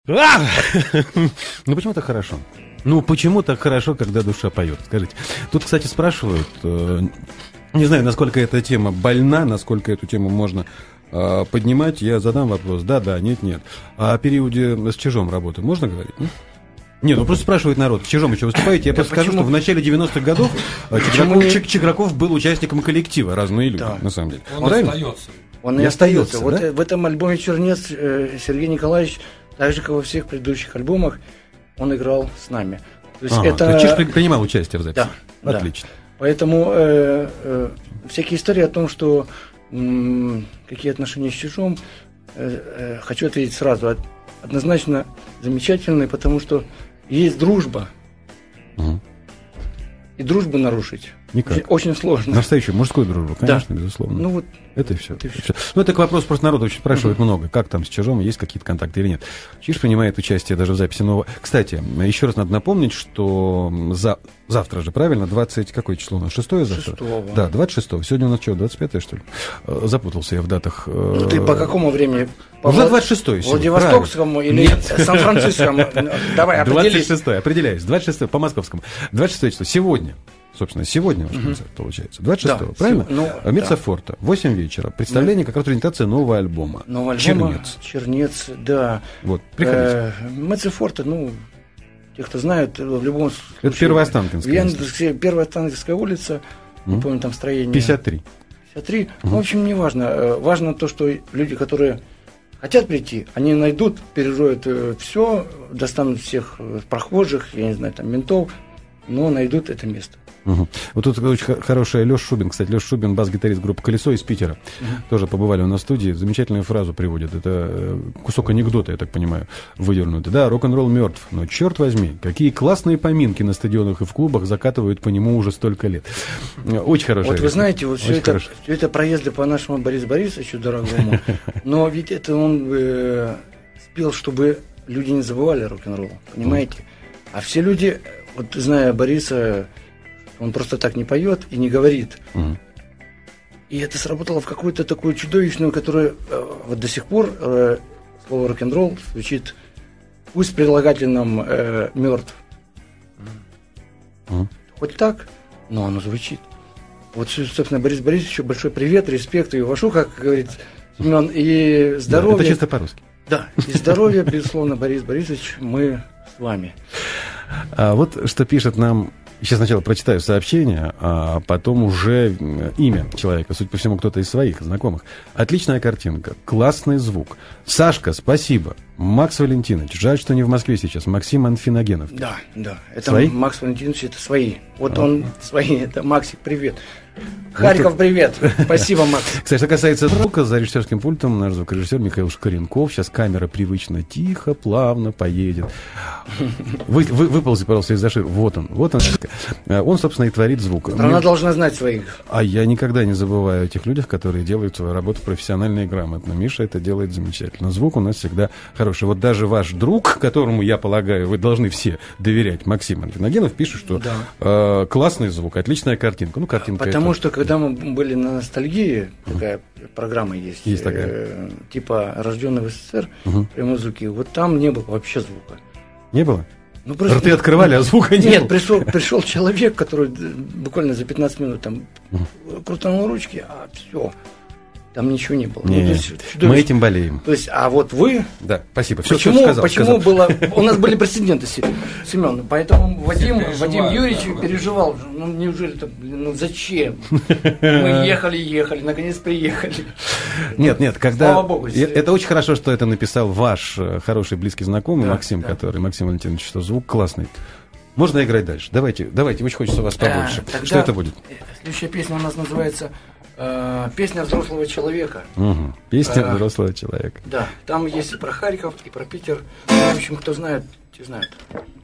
Ну почему так хорошо? Ну почему так хорошо, когда душа поет? Скажите. Тут, кстати, спрашивают, не знаю, насколько эта тема больна, насколько эту тему можно поднимать. Я задам вопрос: да, нет. А о периоде с Чижом работы можно говорить? Нет, ну просто спрашивает народ, с Чижом еще выступаете. Я просто скажу, что в начале 90-х годов Чиграков был участником коллектива «Разные люди», на самом деле. Он остается. Он и остается. Вот в этом альбоме «Чернец» Сергей Николаевич, так же, как во всех предыдущих альбомах, он играл с нами. То есть Чиж принимал участие в записи? Да. Отлично. Поэтому всякие истории о том, что какие отношения с Чижом, хочу ответить сразу, однозначно замечательные, потому что есть дружба. И дружбу нарушить никак. Очень сложно. Настоящую мужскую дружбу, конечно, безусловно. Ну вот это и все. Ну, это вопрос просто народу очень спрашивают много. Как там с Чижом, есть какие-то контакты или нет. Чиж принимает участие даже в записи нового. Кстати, еще раз надо напомнить, что завтра же, правильно? 20... Какое число у нас? 6-е завтра? 6-го. Да, 26-го. Сегодня у нас что, 25-е, что ли? Запутался я в датах. Ну, ты по какому времени? Уже 26-е. Владивостокскому или Сан-Францискому? Давай, определись. 26-е, определяюсь. 26-е по московскому. 26 число. Сегодня. Собственно, сегодня ваш концерт получается. 26-го, правильно? Меццофорте, 8 вечера. Представление, как раз презентация нового альбома. Чернец, да. Вот, приходите. Меццофорте, те, кто знает, в любом случае... Это Первоостанкинская. Первоостанкинская улица, не помню, там строение... 53. В общем, не важно. Важно то, что люди, которые хотят прийти, они найдут, перероют все, достанут всех прохожих, я не знаю, там, ментов, но найдут это место. Вот тут очень хорошая Леша Шубин, кстати, Леша Шубин, бас-гитарист группы «Колесо» из Питера. Тоже побывали у нас в студии, замечательную фразу приводит. Это кусок анекдота, я так понимаю, выдернутый. Да, рок-н-ролл мертв, но черт возьми, какие классные поминки на стадионах и в клубах закатывают по нему уже столько лет. Очень хорошая. Вот вы знаете, вот все это проезды по нашему Борису Борисовичу дорогому, но ведь это он спел, чтобы люди не забывали рок-н-ролл, понимаете? А все люди, вот зная Бориса, он просто так не поет и не говорит. И это сработало в какую-то такую чудовищную, которая вот до сих пор слово рок-н-ролл звучит, пусть с прилагательным мертв. Хоть так, но оно звучит. Вот, собственно, Борис Борисовичу большой привет, респект и вашу, как говорит Семен, и здоровья. Да, это чисто по-русски. Да, и здоровья, безусловно, Борис Борисович, мы с вами. А вот что пишет нам. Сейчас сначала прочитаю сообщение, а потом уже имя человека. Судя по всему, кто-то из своих знакомых. Отличная картинка, классный звук. Сашка, спасибо. Макс Валентинович, жаль, что не в Москве сейчас. Максим Анфиногенов. Да. Это свои? Макс Валентинович, это свои. Вот он свои, это Максик, привет. Харьков, привет. Спасибо, Макс. Кстати, что касается звука, за режиссерским пультом наш звукорежиссер Михаил Шкаренков. Сейчас камера привычно тихо, плавно поедет. Выползи, пожалуйста, из-за ширмы. Вот он. Он, собственно, и творит звук. Страна должна знать своих. А я никогда не забываю о тех людях, которые делают свою работу профессионально и грамотно. Миша это делает замечательно. Звук у нас всегда хороший. Вот даже ваш друг, которому, я полагаю, вы должны все доверять, Максим Анфиногенов, пишет, что классный звук, отличная картинка. Ну, картинка. Потому что, когда мы были на «Ностальгии», такая программа есть такая. Типа «Рожденный в СССР», прямой звуки, вот там не было вообще звука. Не было? Просто, рты открывали, а звука не было? Нет, пришел человек, который буквально за 15 минут там крутанул ручки, а все. Там ничего не было. Мы этим болеем. То есть, а вот вы... Да, спасибо. Почему было... У нас были прецеденты, Семен, поэтому Вадим Юрьевич переживал. Ну, неужели это... зачем? Мы ехали, наконец приехали. Нет, когда... Слава Богу. Это очень хорошо, что это написал ваш хороший близкий знакомый Максим, Максим Валентинович, что звук классный. Можно играть дальше. Давайте, очень хочется вас побольше. Что это будет? Следующая песня у нас называется... «Песня взрослого человека». Песня взрослого человека. Да, там есть и про Харьков, и про Питер. В общем, кто знает, те знают.